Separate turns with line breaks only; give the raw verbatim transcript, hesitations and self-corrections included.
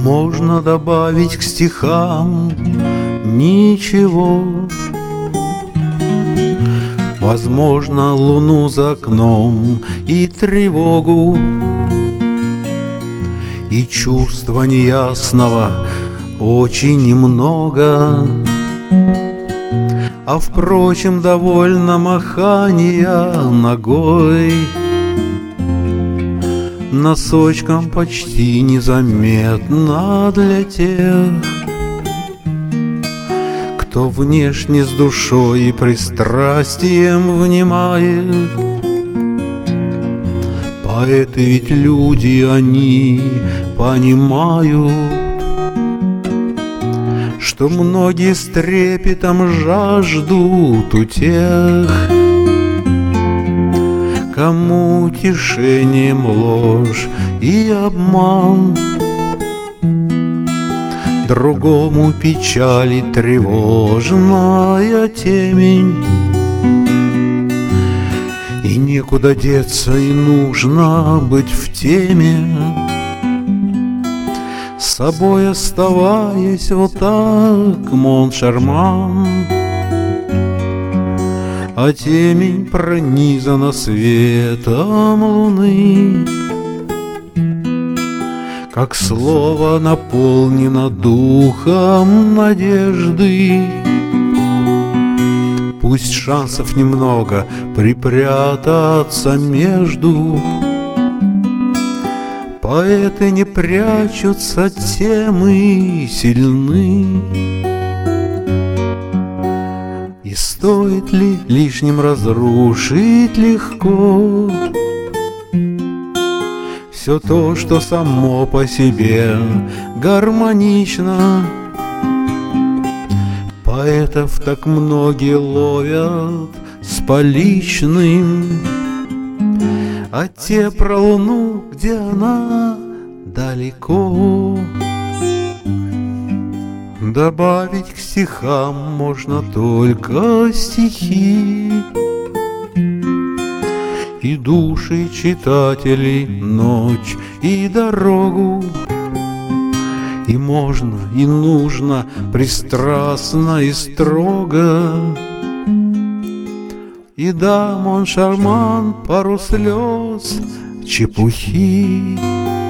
Можно добавить к стихам ничего. Возможно, луну за окном и тревогу, и чувства неясного очень немного. А впрочем, довольно махания ногой, носочком почти незаметно для тех, кто внешне с душой и пристрастием внимает. Поэты ведь люди, они понимают, что многие с трепетом жаждут у тех, кому утешением ложь и обман, другому печали тревожная темень. И некуда деться, и нужно быть в теме, с собой оставаясь вот так, Моншарман. А темень пронизана светом луны, как слово наполнено духом надежды. Пусть шансов немного припрятаться между, поэты не прячутся, темы сильны. И стоит ли лишним разрушить легко все то, что само по себе гармонично? Поэтов так многие ловят с поличным, а те про луну, где она далеко. Добавить к стихам можно только стихи, и души читателей ночь и дорогу. И можно, и нужно пристрастно и строго. И да, Моншарман, пару слез чепухи.